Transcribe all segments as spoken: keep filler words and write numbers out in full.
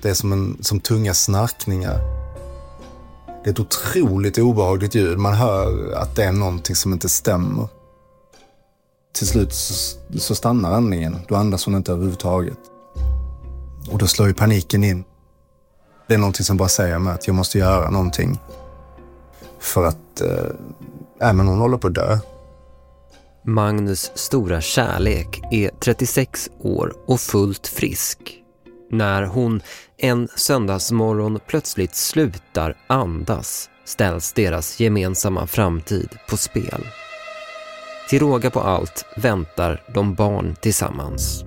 Det är som, en, som tunga snarkningar. Det är ett otroligt obehagligt ljud. Man hör att det är någonting som inte stämmer. Till slut så, så stannar andningen. Då andas hon inte överhuvudtaget. Och då slår ju paniken in. Det är någonting som bara säger mig att jag måste göra någonting. För att äh, äh, men hon håller på att dö. Magnus stora kärlek är trettiosex år och fullt frisk. När hon en söndagsmorgon plötsligt slutar andas ställs deras gemensamma framtid på spel. Till råga på allt väntar de barn tillsammans.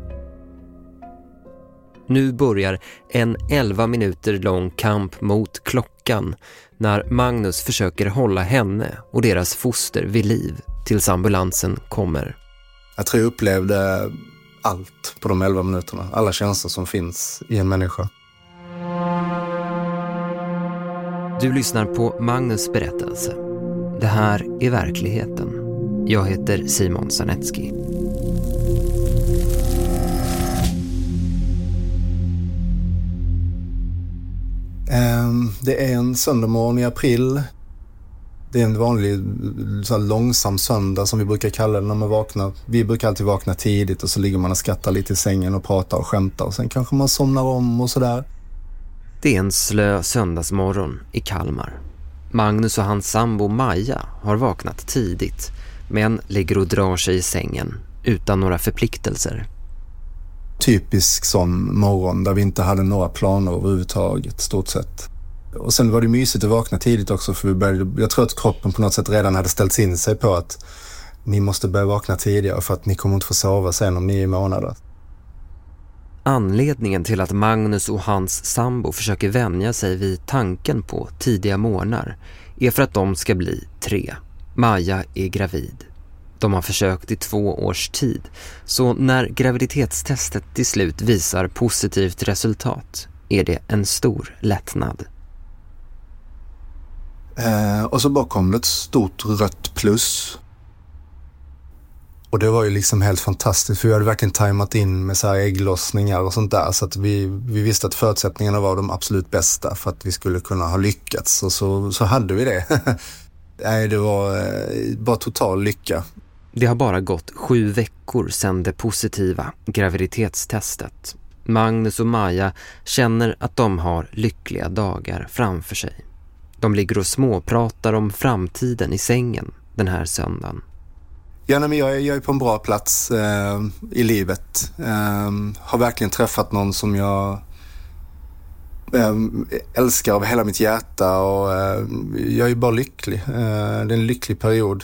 Nu börjar en elva minuter lång kamp mot klockan när Magnus försöker hålla henne och deras foster vid liv tills ambulansen kommer. Jag tror jag upplevde allt på de elva minuterna. Alla känslor som finns i en människa. Du lyssnar på Magnus berättelse. Det här är verkligheten. Jag heter Simon Sarnecki. Det är en söndagmorgon i april. Det är en vanlig så här, långsam söndag som vi brukar kalla det när man vaknar. Vi brukar alltid vakna tidigt och så ligger man och skrattar lite i sängen och pratar och skämtar. Och sen kanske man somnar om och sådär. Det är en slö söndagsmorgon i Kalmar. Magnus och hans sambo Maja har vaknat tidigt men ligger och drar sig i sängen utan några förpliktelser. Typisk sån morgon där vi inte hade några planer överhuvudtaget, stort sett. Och sen var det mysigt att vakna tidigt också för vi började, jag tror att kroppen på något sätt redan hade ställt in sig på att ni måste börja vakna tidigare för att ni kommer inte få sova sen om nio månader. Anledningen till att Magnus och hans sambo försöker vänja sig vid tanken på tidiga morgnar är för att de ska bli tre. Maja är gravid. De har försökt i två års tid, så när graviditetstestet till slut visar positivt resultat är det en stor lättnad. Eh, och så bara kom det ett stort rött plus. Och det var ju liksom helt fantastiskt för vi hade verkligen tajmat in med så här ägglossningar och sånt där. Så att vi, vi visste att förutsättningarna var de absolut bästa för att vi skulle kunna ha lyckats. Och så, så hade vi det. Nej, det var eh, bara total lycka. Det har bara gått sju veckor sedan det positiva graviditetstestet. Magnus och Maja känner att de har lyckliga dagar framför sig. De ligger och småpratar om framtiden i sängen den här söndagen. Ja, nej, men jag, är, jag är på en bra plats eh, i livet. Eh, har verkligen träffat någon som jag eh, älskar av hela mitt hjärta och eh, jag är bara lycklig. Eh, det är en lycklig period.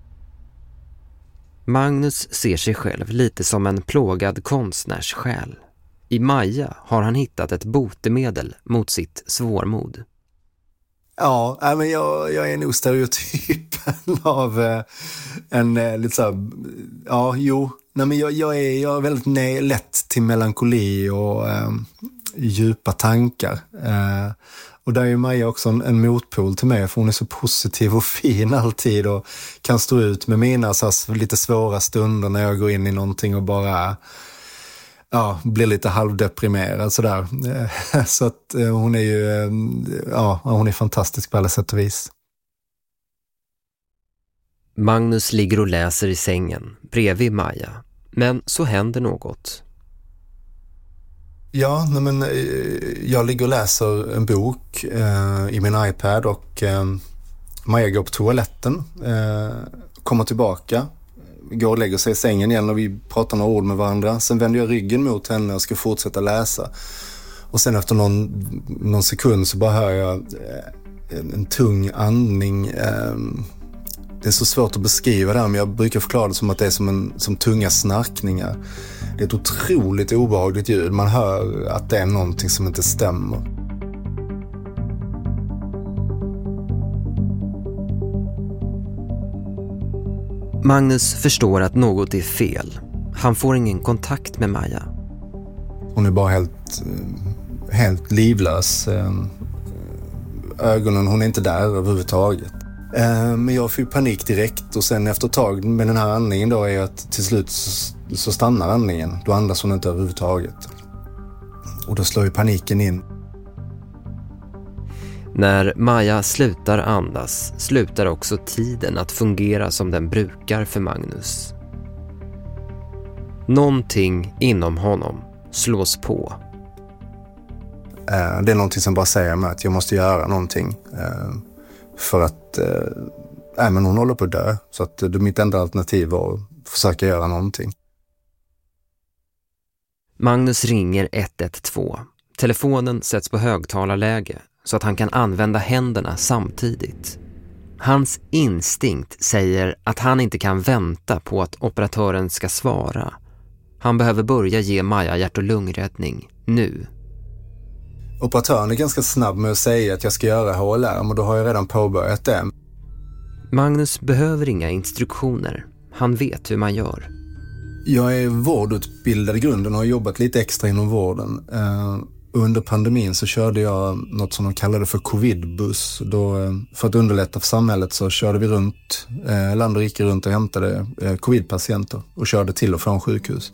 Magnus ser sig själv lite som en plågad konstnärssjäl. I Maja har han hittat ett botemedel mot sitt svårmod. Ja, men jag, jag är nog stereotypen av eh, en eh, lite så här, ja, jo, nej, men jag, jag, är, jag är väldigt nej, lätt till melankoli och eh, djupa tankar. Eh, och där är Maja också en, en motpol till mig för hon är så positiv och fin alltid och kan stå ut med mina så här, lite svåra stunder när jag går in i någonting och bara ja, blir lite halvdeprimerad sådär. Så att hon är ju ja, hon är fantastisk på alla sätt och vis. Magnus ligger och läser i sängen bredvid Maja. Men så händer något. Ja, nej men jag ligger och läser en bok eh, i min iPad och eh, Maja går på toaletten, eh, kommer tillbaka, går och lägger sig i sängen igen och vi pratar några ord med varandra. Sen vänder jag ryggen mot henne och ska fortsätta läsa. Och sen efter någon, någon sekund så bara hör jag en, en tung andning. Eh, det är så svårt att beskriva det här, men jag brukar förklara det som att det är som, en, som tunga snarkningar. Det är ett otroligt obehagligt ljud. Man hör att det är någonting som inte stämmer. Magnus förstår att något är fel. Han får ingen kontakt med Maja. Hon är bara helt, helt livlös. Ögonen, hon är inte där överhuvudtaget. Men jag får ju panik direkt och sen efter ett tag med den här andningen då är att till slut så stannar andningen. Då andas hon inte överhuvudtaget. Och då slår ju paniken in. När Maja slutar andas slutar också tiden att fungera som den brukar för Magnus. Någonting inom honom slås på. Det är någonting som bara säger mig att jag måste göra någonting. För att äh, men hon håller på att dö. Så att det är mitt enda alternativ var att försöka göra någonting. Magnus ringer ett ett två. Telefonen sätts på högtalarläge så att han kan använda händerna samtidigt. Hans instinkt säger att han inte kan vänta på att operatören ska svara. Han behöver börja ge Maja hjärt- och lungräddning nu. Operatören är ganska snabb med att säga att jag ska göra H L R, men då har jag redan påbörjat det. Magnus behöver inga instruktioner. Han vet hur man gör. Jag är vårdutbildad i grunden och har jobbat lite extra inom vården. Uh, under pandemin så körde jag något som de kallade för covidbuss. Då, uh, för att underlätta för samhället så körde vi runt, uh, land och rike runt och hämtade uh, covidpatienter och körde till och från sjukhus.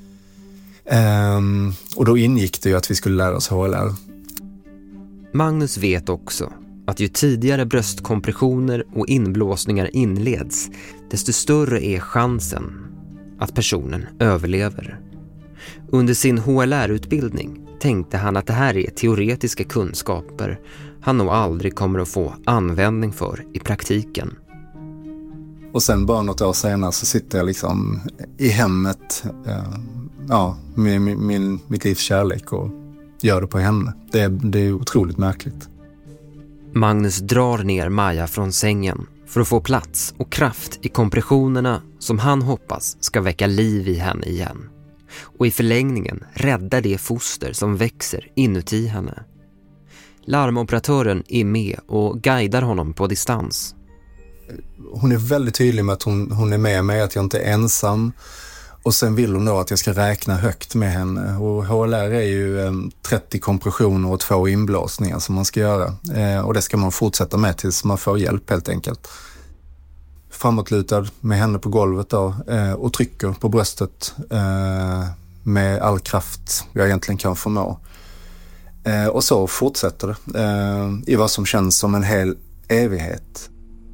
Um, och då ingick det ju att vi skulle lära oss H L R. Magnus vet också att ju tidigare bröstkompressioner och inblåsningar inleds, desto större är chansen att personen överlever. Under sin H L R-utbildning tänkte han att det här är teoretiska kunskaper han nog aldrig kommer att få användning för i praktiken. Och sen bara något år senare så sitter jag liksom i hemmet eh, ja, med min, min, mitt livs kärlek och gör det på henne. Det är, det är otroligt märkligt. Magnus drar ner Maja från sängen för att få plats och kraft i kompressionerna som han hoppas ska väcka liv i henne igen. Och i förlängningen räddar det foster som växer inuti henne. Larmoperatören är med och guidar honom på distans. Hon är väldigt tydlig med att hon, hon är med mig, att jag inte är ensam. Och sen vill hon då att jag ska räkna högt med henne. Och H L R är ju eh, trettio kompressioner och två inblåsningar som man ska göra. Eh, och det ska man fortsätta med tills man får hjälp helt enkelt. Framåtlutad med henne på golvet då, eh, och trycker på bröstet eh, med all kraft jag egentligen kan förmå. Eh, och så fortsätter det eh, i vad som känns som en hel evighet.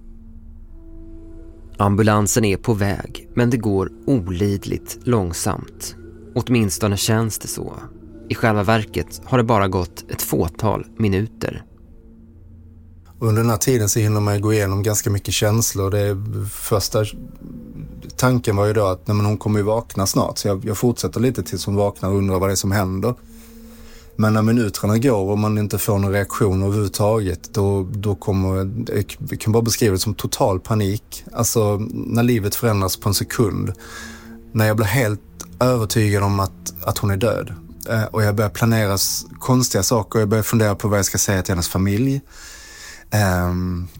Ambulansen är på väg, men det går olidligt långsamt. Åtminstone känns det så. I själva verket har det bara gått ett fåtal minuter. Under den här tiden så hinner man gå igenom ganska mycket känslor. Det första tanken var ju då att nej, men hon kommer ju vakna snart. Så jag, jag fortsätter lite tills hon vaknar och undrar vad det är som händer. Men när minuterna går och man inte får någon reaktion överhuvudtaget, då, då kommer, jag kan bara beskriva det som total panik. Alltså när livet förändras på en sekund. När jag blir helt övertygad om att, att hon är död. Eh, och jag börjar planera konstiga saker. Jag börjar fundera på vad jag ska säga till hennes familj. Eh,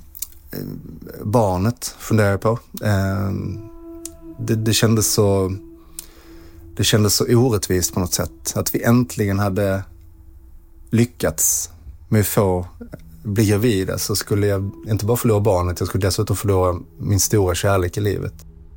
barnet funderar jag på. Eh, det, det kändes så... Det kändes så orättvist på något sätt. Att vi äntligen hade lyckats med att få bli gravida, så skulle jag inte bara förlora barnet, jag skulle dessutom förlora min stora kärlek i livet.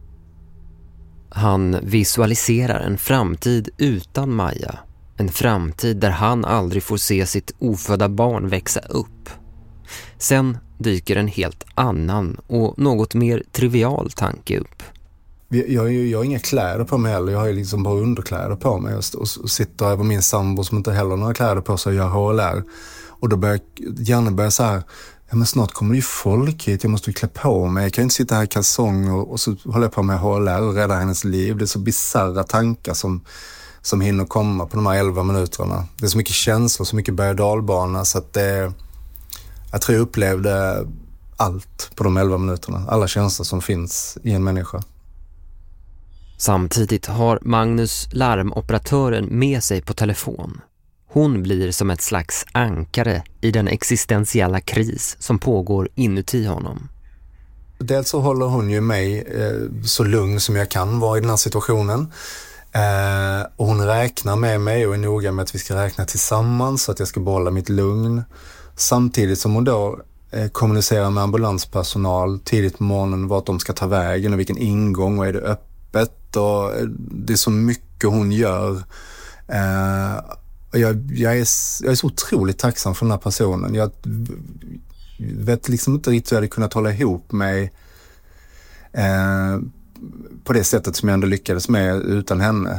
Han visualiserar en framtid utan Maja. En framtid där han aldrig får se sitt ofödda barn växa upp. Sen dyker en helt annan och något mer trivial tanke upp. Jag, jag, jag har inga kläder på mig heller. Jag har ju liksom bara underkläder på mig. Och, och, och sitter över min sambo som inte heller har några kläder på sig och gör H L R. Och då börjar hjärnan börja så här, ja men snart kommer det ju folk hit. Jag måste ju klä på mig. Jag kan ju inte sitta här i kalsong och, och så håller jag på med H L R och rädda hennes liv. Det är så bizarra tankar som, som hinner komma på de här elva minuterna. Det är så mycket känslor, så mycket berg- och dalbana, så att det, jag tror jag upplevde allt på de elva minuterna. Alla känslor som finns i en människa. Samtidigt har Magnus larmoperatören med sig på telefon. Hon blir som ett slags ankare i den existentiella kris som pågår inuti honom. Dels så håller hon ju mig eh, så lugn som jag kan vara i den här situationen. Eh, och hon räknar med mig och är noga med att vi ska räkna tillsammans så att jag ska behålla mitt lugn. Samtidigt som hon då eh, kommunicerar med ambulanspersonal tidigt på morgonen vart de ska ta vägen och vilken ingång och är det öppet. Och det är så mycket hon gör. Eh, Jag, jag, är, jag är så otroligt tacksam för den här personen. Jag vet liksom inte riktigt hur jag hade kunnat hålla ihop mig eh, på det sättet som jag ändå lyckades med utan henne.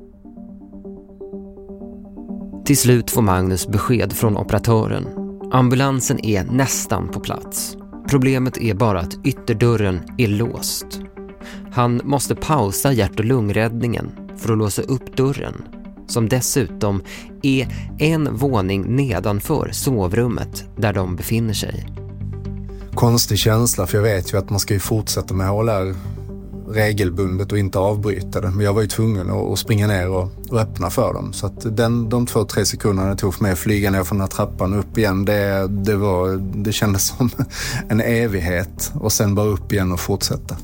Till slut får Magnus besked från operatören. Ambulansen är nästan på plats. Problemet är bara att ytterdörren är låst. Han måste pausa hjärt- och lungräddningen för att låsa upp dörren, som dessutom är en våning nedanför sovrummet där de befinner sig. Konstig känsla, för jag vet ju att man ska ju fortsätta med H L R regelbundet och inte avbryta det. Men jag var ju tvungen att springa ner och, och öppna för dem. Så att den, de två, tre sekunderna det tog för mig att flyga ner från den här trappan och upp igen, det, det, var, det kändes som en evighet. Och sen bara upp igen och fortsätta.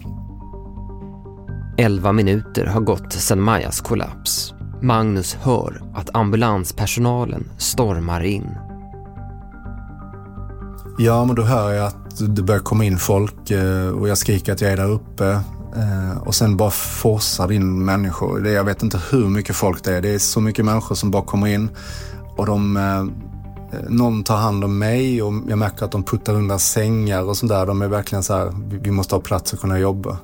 Elva minuter har gått sedan Majas kollaps. Magnus hör att ambulanspersonalen stormar in. Ja, men då hör jag att det börjar komma in folk och jag skriker att jag är där uppe. Och sen bara forsar in människor. Jag vet inte hur mycket folk det är. Det är så mycket människor som bara kommer in. Och de, någon tar hand om mig och jag märker att de puttar undan sängar och sånt där. De är verkligen så här, vi måste ha plats att kunna jobba.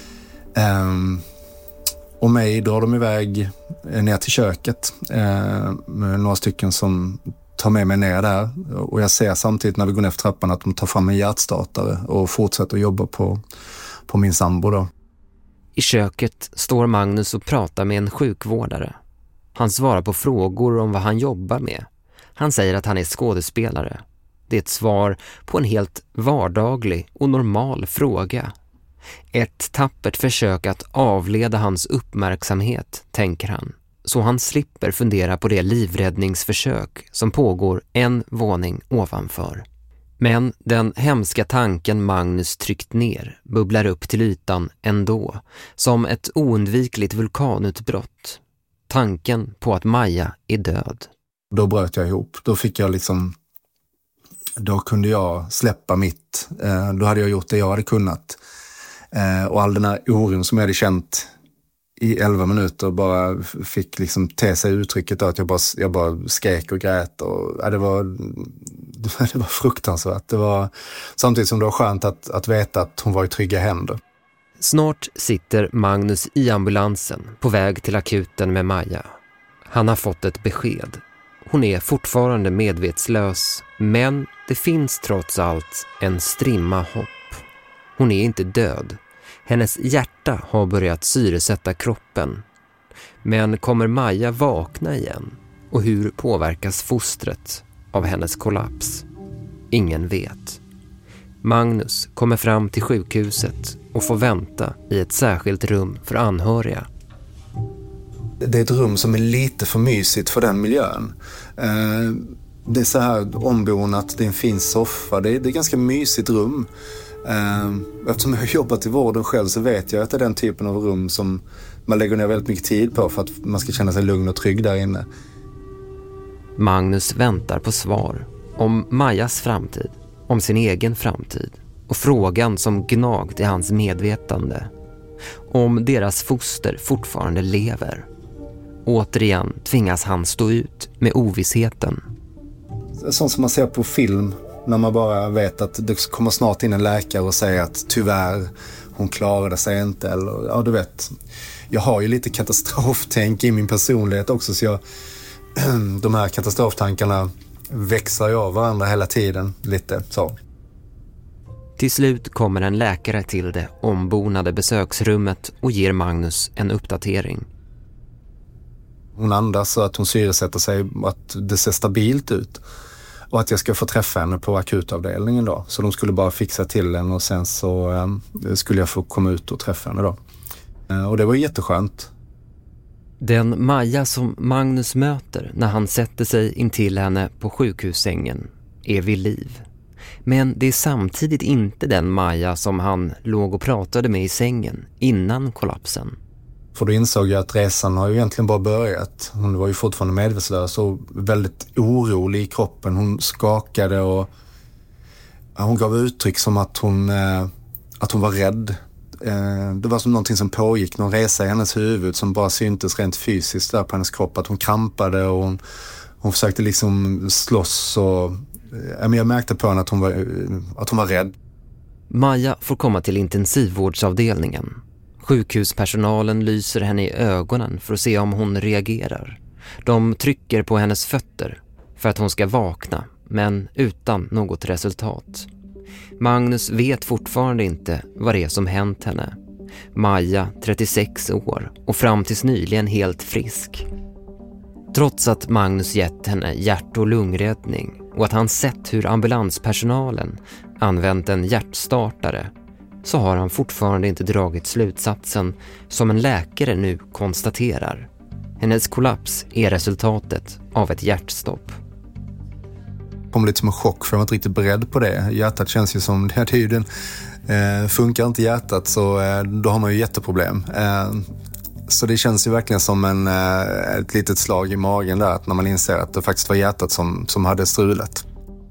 Och mig drar de iväg ner till köket med några stycken som tar med mig ner där. Och jag ser samtidigt när vi går ner för trappan att de tar fram en hjärtstartare och fortsätter jobba på, på min sambo då. I köket står Magnus och pratar med en sjukvårdare. Han svarar på frågor om vad han jobbar med. Han säger att han är skådespelare. Det är ett svar på en helt vardaglig och normal fråga. Ett tappert försök att avleda hans uppmärksamhet, tänker han. Så han slipper fundera på det livräddningsförsök som pågår en våning ovanför. Men den hemska tanken Magnus tryckt ner bubblar upp till ytan ändå, som ett oundvikligt vulkanutbrott. Tanken på att Maja är död. Då bröt jag ihop. Då fick jag liksom... Då kunde jag släppa mitt. Då hade jag gjort det jag hade kunnat. Och all den här oron som jag hade känt i elva minuter bara fick liksom te sig uttrycket då, att jag bara, jag bara skrek och grät. Och, ja, det, var, det var fruktansvärt. Det var, samtidigt som det var skönt att, att veta att hon var i trygga händer. Snart sitter Magnus i ambulansen på väg till akuten med Maja. Han har fått ett besked. Hon är fortfarande medvetslös, men det finns trots allt en strimma hopp. Hon är inte död. Hennes hjärta har börjat syresätta kroppen. Men kommer Maja vakna igen? Och hur påverkas fostret av hennes kollaps? Ingen vet. Magnus kommer fram till sjukhuset och får vänta i ett särskilt rum för anhöriga. Det är ett rum som är lite för mysigt för den miljön. Det är så här ombonat, det är en fin soffa, det är ett ganska mysigt rum. Eftersom jag har jobbat i vården själv så vet jag att det är den typen av rum som man lägger ner väldigt mycket tid på för att man ska känna sig lugn och trygg där inne. Magnus väntar på svar om Majas framtid, om sin egen framtid och frågan som gnagt i hans medvetande. Om deras foster fortfarande lever. Återigen tvingas han stå ut med ovissheten. Sånt som man ser på film när man bara vet att det kommer snart in en läkare och säger att tyvärr, hon klarade sig inte. Eller, ja, du vet, jag har ju lite katastroftänk i min personlighet också, så jag, de här katastroftankarna växer ju av varandra hela tiden, lite så. Till slut kommer en läkare till det ombonade besöksrummet och ger Magnus en uppdatering. Hon andas så att hon syresätter sig, att det ser stabilt ut. Och att jag ska få träffa henne på akutavdelningen då. Så de skulle bara fixa till henne och sen så eh, skulle jag få komma ut och träffa henne då. Eh, och det var jätteskönt. Den Maja som Magnus möter när han sätter sig intill henne på sjukhussängen är vid liv. Men det är samtidigt inte den Maja som han låg och pratade med i sängen innan kollapsen. För då insåg jag att resan har ju egentligen bara börjat. Hon var ju fortfarande medvetslös och väldigt orolig i kroppen. Hon skakade och hon gav uttryck som att hon, eh, att hon var rädd. Eh, det var som någonting som pågick, någon resa i hennes huvud som bara syntes rent fysiskt där på hennes kropp. Att hon krampade och hon, hon försökte liksom slåss och jag märkte på henne att hon var, att hon var rädd. Maja får komma till intensivvårdsavdelningen. Sjukhuspersonalen lyser henne i ögonen för att se om hon reagerar. De trycker på hennes fötter för att hon ska vakna, men utan något resultat. Magnus vet fortfarande inte vad det är som hänt henne. Maja, trettiosex år och fram tills nyligen helt frisk. Trots att Magnus gett henne hjärt- och lungräddning och att han sett hur ambulanspersonalen använt en hjärtstartare, så har han fortfarande inte dragit slutsatsen som en läkare nu konstaterar. Hennes kollaps är resultatet av ett hjärtstopp. Det kom lite som en chock för jag var inte riktigt beredd på det. Hjärtat känns ju som det är ju den, eh, funkar inte hjärtat så eh, då har man ju jätteproblem. Eh, så det känns ju verkligen som en, eh, ett litet slag i magen där att när man inser att det faktiskt var hjärtat som, som hade strulet.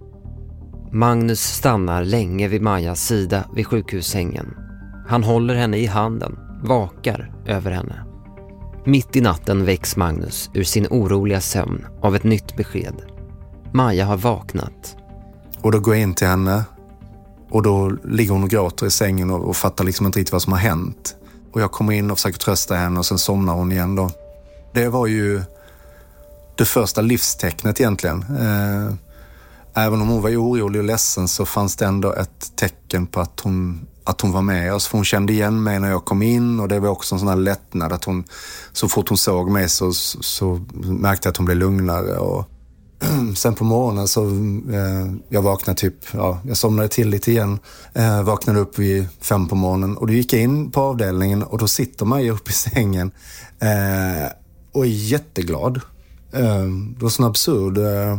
Magnus stannar länge vid Majas sida vid sjukhussängen. Han håller henne i handen, vakar över henne. Mitt i natten väcks Magnus ur sin oroliga sömn av ett nytt besked. Maja har vaknat. Och då går jag in till henne och då ligger hon och gråter i sängen och, och fattar liksom inte riktigt vad som har hänt. Och jag kommer in och försöker trösta henne och sen somnar hon igen då. Det var ju det första livstecknet egentligen. Eh, även om hon var orolig och ledsen så fanns det ändå ett tecken på att hon, att hon var med oss. För hon kände igen mig när jag kom in och det var också en sån här lättnad att hon, så fort hon såg mig så, så, så märkte jag att hon blev lugnare. Och sen på morgonen så eh, jag vaknade typ, ja, jag somnade till lite igen. Eh, vaknade upp vid fem på morgonen och då gick jag in på avdelningen och då sitter Maja upp i sängen eh, och är jätteglad. Eh, det var sån absurd eh,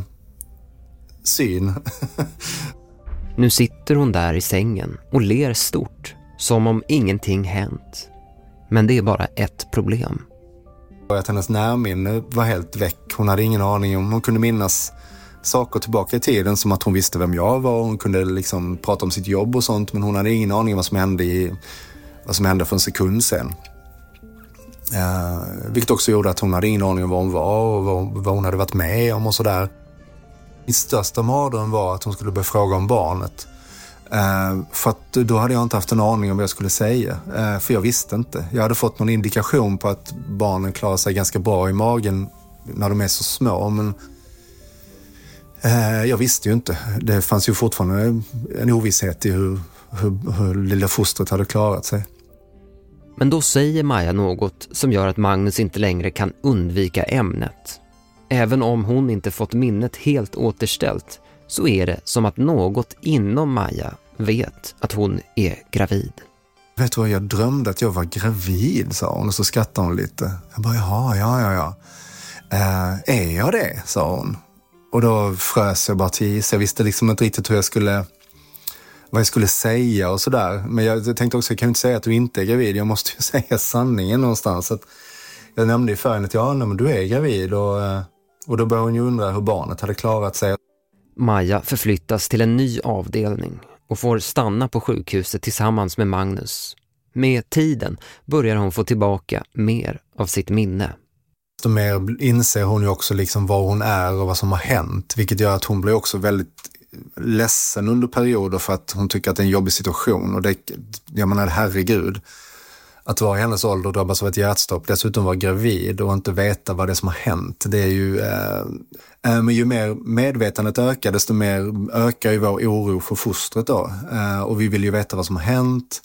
syn. Nu sitter hon där i sängen och ler stort, som om ingenting hänt. Men det är bara ett problem. Att hennes närminne var helt väck. Hon hade ingen aning om, hon kunde minnas saker tillbaka i tiden som att hon visste vem jag var. Hon kunde liksom prata om sitt jobb och sånt, men hon hade ingen aning om vad som hände, i, vad som hände för en sekund sen. Eh, vilket också gjorde att hon hade ingen aning om vad hon var och vad, vad hon hade varit med om och sådär. Min största mardröm var att hon skulle börja fråga om barnet. Uh, för att då hade jag inte haft en aning om vad jag skulle säga. Uh, för jag visste inte. Jag hade fått någon indikation på att barnen klarar sig ganska bra i magen när de är så små. Men uh, jag visste ju inte. Det fanns ju fortfarande en ovisshet i hur, hur, hur lilla fostret hade klarat sig. Men då säger Maja något som gör att Magnus inte längre kan undvika ämnet. Även om hon inte fått minnet helt återställt så är det som att något inom Maja vet att hon är gravid. Vet du vad, jag drömde att jag var gravid, sa hon, och så skrattade hon lite. Jag bara, jaha, ja, ja, ja. Äh, är jag det, sa hon. Och då frös jag bara till is. Jag visste liksom inte riktigt hur jag skulle, vad jag skulle säga och sådär. Men jag tänkte också, jag kan ju inte säga att du inte är gravid. Jag måste ju säga sanningen någonstans. Så att jag nämnde ju för henne att ja, nej, men du är gravid. Och, och då började hon ju undra hur barnet hade klarat sig. Maja förflyttas till en ny avdelning och får stanna på sjukhuset tillsammans med Magnus. Med tiden börjar hon få tillbaka mer av sitt minne. Desto mer inser hon ju också liksom vad hon är och vad som har hänt. Vilket gör att hon blir också väldigt ledsen under perioder för att hon tycker att det är en jobbig situation. Och det, jag menar, herregud. Att vara i hennes ålder och drabbas av ett hjärtstopp, dessutom vara gravid och inte veta vad det är som har hänt. Det är ju, eh, men ju mer medvetandet ökar, desto mer ökar ju vår oro för fostret då. Eh, och vi vill ju veta vad som har hänt.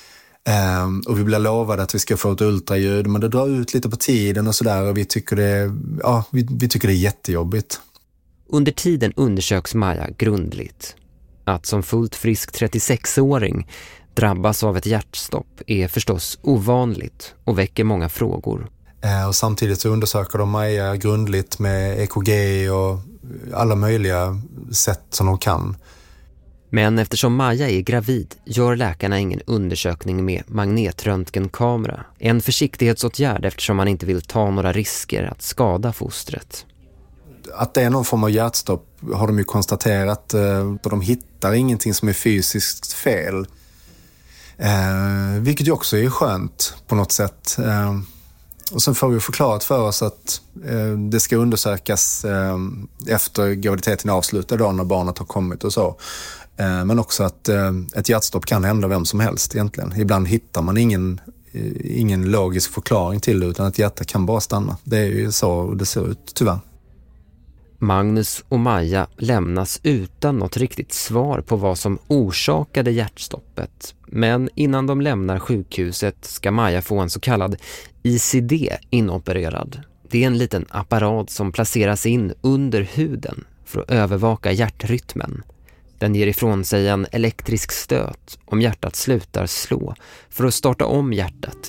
Eh, och vi blir lovade att vi ska få ett ultraljud, men det drar ut lite på tiden och sådär. Och vi tycker det, ja, vi, vi tycker det är jättejobbigt. Under tiden undersöks Maja grundligt. Att som fullt frisk trettiosexåring drabbas av ett hjärtstopp är förstås ovanligt och väcker många frågor. Eh, och samtidigt så undersöker de Maja grundligt med E K G och alla möjliga sätt som de kan. Men eftersom Maja är gravid gör läkarna ingen undersökning med magnetröntgenkamera. En försiktighetsåtgärd eftersom man inte vill ta några risker att skada fostret. Att det är någon form av hjärtstopp har de ju konstaterat. Eh, och de hittar ingenting som är fysiskt fel. Eh, vilket ju också är skönt på något sätt. Eh, och sen får vi förklarat för oss att eh, det ska undersökas eh, efter graviditeten är avslutad då, när barnet har kommit och så. Eh, men också att eh, ett hjärtstopp kan hända vem som helst egentligen. Ibland hittar man ingen, eh, ingen logisk förklaring till det, utan att hjärtat kan bara stanna. Det är ju så det ser ut, tyvärr. Magnus och Maja lämnas utan något riktigt svar på vad som orsakade hjärtstoppet. Men innan de lämnar sjukhuset ska Maja få en så kallad I C D inopererad. Det är en liten apparat som placeras in under huden för att övervaka hjärtrytmen. Den ger ifrån sig en elektrisk stöt om hjärtat slutar slå för att starta om hjärtat.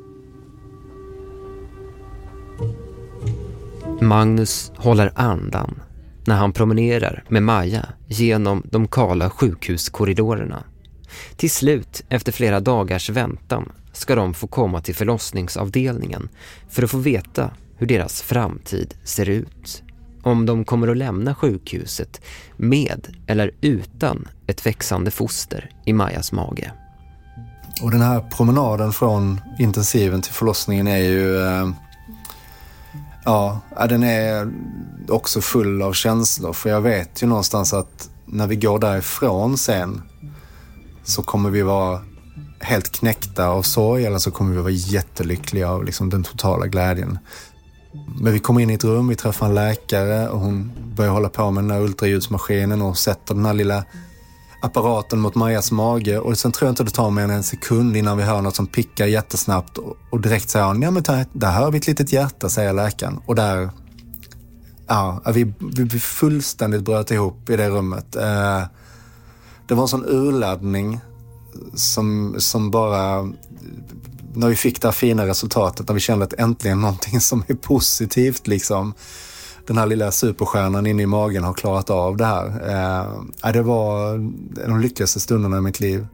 Magnus håller andan när han promenerar med Maja genom de kala sjukhuskorridorerna. Till slut, efter flera dagars väntan, ska de få komma till förlossningsavdelningen för att få veta hur deras framtid ser ut. Om de kommer att lämna sjukhuset med eller utan ett växande foster i Majas mage. Och den här promenaden från intensiven till förlossningen är ju... Eh... Ja, den är också full av känslor. För jag vet ju någonstans att när vi går därifrån sen så kommer vi vara helt knäckta av sorg, eller så kommer vi vara jättelyckliga av liksom den totala glädjen. Men vi kommer in i ett rum, vi träffar en läkare och hon börjar hålla på med den här ultraljudsmaskinen och sätter den här lilla apparaten mot Majas mage, och sen tror jag inte det tar mer än en sekund innan vi hör något som pickar jättesnabbt, och, och direkt säger han, ja men där, där hör vi ett litet hjärta, säger läkaren. Och där, ja, vi, vi fullständigt bröt ihop i det rummet. Eh, det var en sån urladdning som, som bara, när vi fick det här fina resultatet, när vi kände att äntligen någonting som är positivt liksom, den här lilla superstjärnan inne i magen har klarat av det här. Eh, det var de lyckligaste stunderna i mitt liv.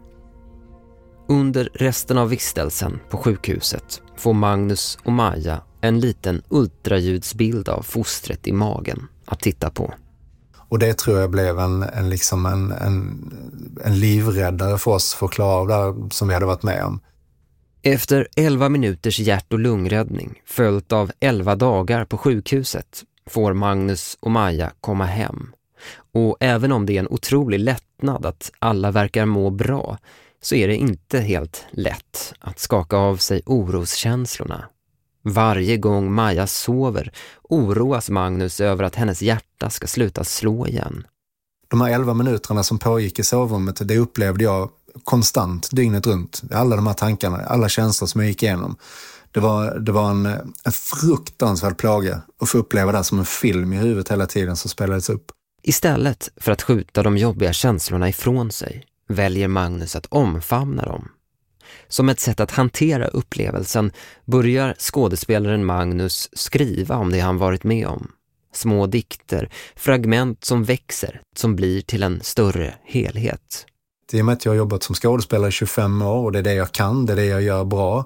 Under resten av vistelsen på sjukhuset får Magnus och Maja en liten ultraljudsbild av fostret i magen att titta på. Och det tror jag blev en, en, liksom en, en, en livräddare för oss för att klara av det här som vi hade varit med om. Efter elva minuters hjärt- och lungräddning, följt av elva dagar på sjukhuset, får Magnus och Maja komma hem. Och även om det är en otrolig lättnad att alla verkar må bra, så är det inte helt lätt att skaka av sig oroskänslorna. Varje gång Maja sover oroas Magnus över att hennes hjärta ska sluta slå igen. De här elva minuterna som pågick i sovrummet, det upplevde jag konstant, dygnet runt. Alla de här tankarna, alla känslor som jag gick igenom. Det var, det var en, en fruktansvärd plåga att få uppleva det som en film i huvudet hela tiden som spelades upp. Istället för att skjuta de jobbiga känslorna ifrån sig väljer Magnus att omfamna dem. Som ett sätt att hantera upplevelsen börjar skådespelaren Magnus skriva om det han varit med om. Små dikter, fragment som växer, som blir till en större helhet. I och med att jag har jobbat som skådespelare i tjugofem år och det är det jag kan, det är det jag gör bra,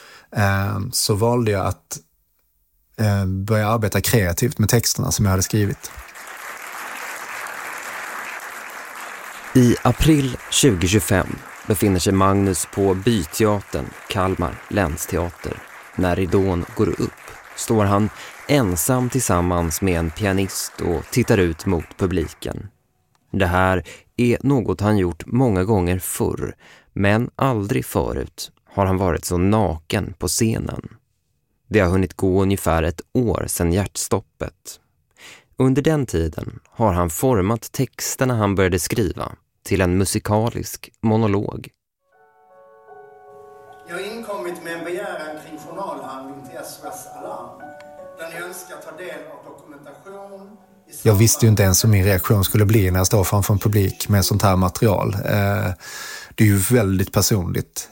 så valde jag att börja arbeta kreativt med texterna som jag hade skrivit. I april tjugohundratjugofem befinner sig Magnus på Byteatern, Kalmar länsteater. När ridån går upp står han ensam tillsammans med en pianist och tittar ut mot publiken. Det här är något han gjort många gånger förr, men aldrig förut har han varit så naken på scenen. Det har hunnit gå ungefär ett år sedan hjärtstoppet. Under den tiden har han format texterna han började skriva till en musikalisk monolog. Jag har inkommit med en begäran kring journalhandling till S O S Alarm, där ni önskar ta del av dokumentation. Jag visste ju inte ens hur min reaktion skulle bli när jag står framför en publik med sånt här material. Det är ju väldigt personligt.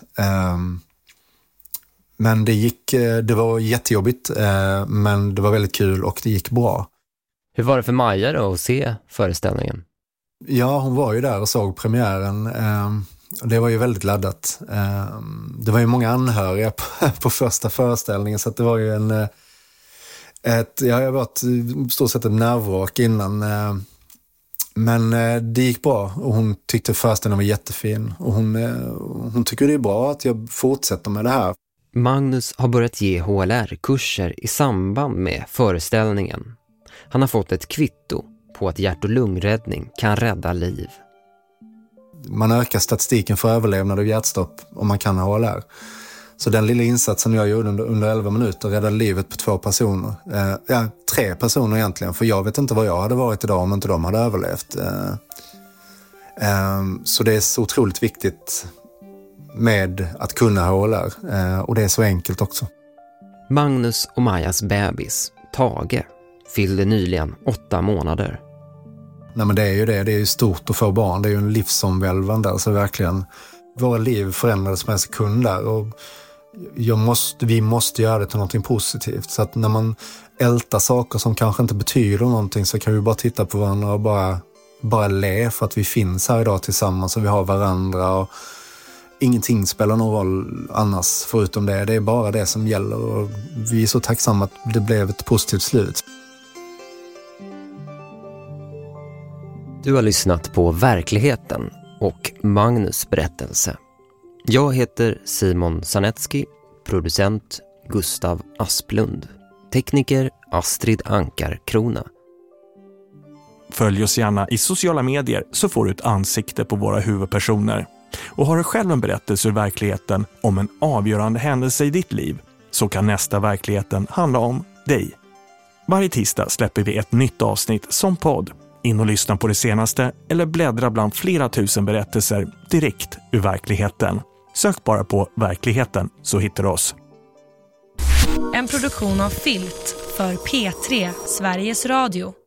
Men det gick, det var jättejobbigt, men det var väldigt kul och det gick bra. Hur var det för Maja då att se föreställningen? Ja, hon var ju där och såg premiären. Det var ju väldigt laddat. Det var ju många anhöriga på första föreställningen, så att det var ju en... Ett, ja, jag var ett stort sett ett nervvrak innan. Men det gick bra och hon tyckte föreställningen var jättefin. Och hon, hon tycker det är bra att jag fortsätter med det här. Magnus har börjat ge H L R-kurser i samband med föreställningen. Han har fått ett kvitto på att hjärt- och lungräddning kan rädda liv. Man ökar statistiken för överlevnad och hjärtstopp om man kan H L R. Så den lilla insatsen jag gjorde under, under elva minuter räddade livet på två personer. Eh, ja, tre personer egentligen, för jag vet inte vad jag hade varit idag om inte de hade överlevt. Eh, eh, så det är så otroligt viktigt med att kunna H L R, eh, och det är så enkelt också. Magnus och Majas bebis, Tage, fyllde nyligen åtta månader. Nej, men det är ju det, det är ju stort att få barn, det är ju en livsomvälvande, alltså verkligen. Våra liv förändrades med sekunder och jag måste, vi måste göra det till någonting positivt. Så att när man ältar saker som kanske inte betyder någonting så kan vi bara titta på varandra och bara, bara le för att vi finns här idag tillsammans och vi har varandra och ingenting spelar någon roll annars förutom det. Det är bara det som gäller och vi är så tacksamma att det blev ett positivt slut. Du har lyssnat på Verkligheten och Magnus berättelse. Jag heter Simon Sanetski, producent Gustav Asplund, tekniker Astrid Ankar-Krona. Följ oss gärna i sociala medier så får du ett ansikte på våra huvudpersoner. Och har du själv en berättelse ur verkligheten om en avgörande händelse i ditt liv så kan nästa Verkligheten handla om dig. Varje tisdag släpper vi ett nytt avsnitt som podd. In och lyssna på det senaste eller bläddra bland flera tusen berättelser direkt ur verkligheten. Sök bara på Verkligheten så hittar du oss. En produktion av Filt för P tre, Sveriges Radio.